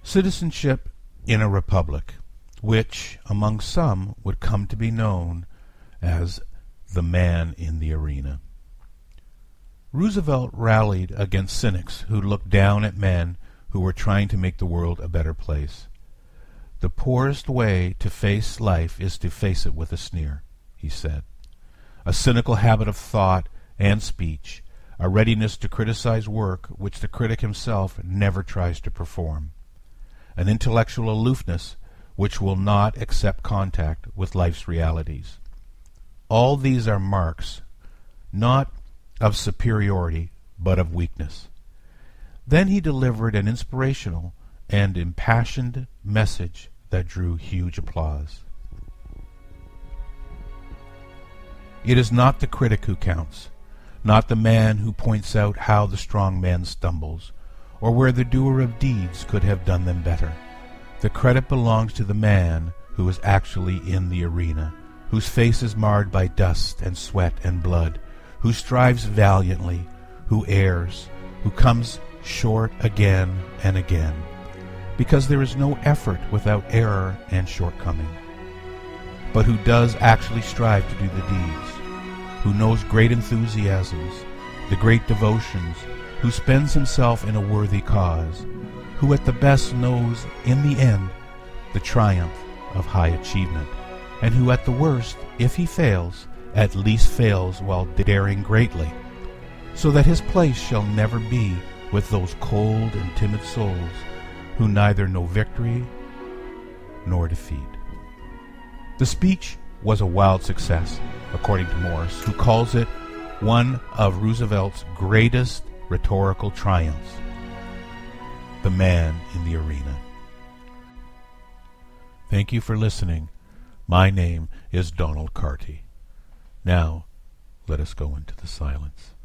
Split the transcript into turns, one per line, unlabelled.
Citizenship in a republic, which among some would come to be known as the man in the arena. Roosevelt rallied against cynics who looked down at men who were trying to make the world a better place. The poorest way to face life is to face it with a sneer, he said. A cynical habit of thought and speech, a readiness to criticize work which the critic himself never tries to perform, an intellectual aloofness which will not accept contact with life's realities. All these are marks, not of superiority, but of weakness. Then he delivered an inspirational and impassioned message that drew huge applause. It is not the critic who counts, not the man who points out how the strong man stumbles, or where the doer of deeds could have done them better. The credit belongs to the man who is actually in the arena, whose face is marred by dust and sweat and blood, who strives valiantly, who errs, who comes short again and again, because there is no effort without error and shortcoming, but who does actually strive to do the deeds, who knows great enthusiasms, the great devotions, who spends himself in a worthy cause, who at the best knows in the end the triumph of high achievement, and who at the worst, if he fails, at least fails while daring greatly, so that his place shall never be with those cold and timid souls who neither know victory nor defeat. The speech was a wild success, according to Morris, who calls it one of Roosevelt's greatest rhetorical triumphs. The man in the arena. Thank you for listening. My name is Donald Carty. Now, let us go into the silence.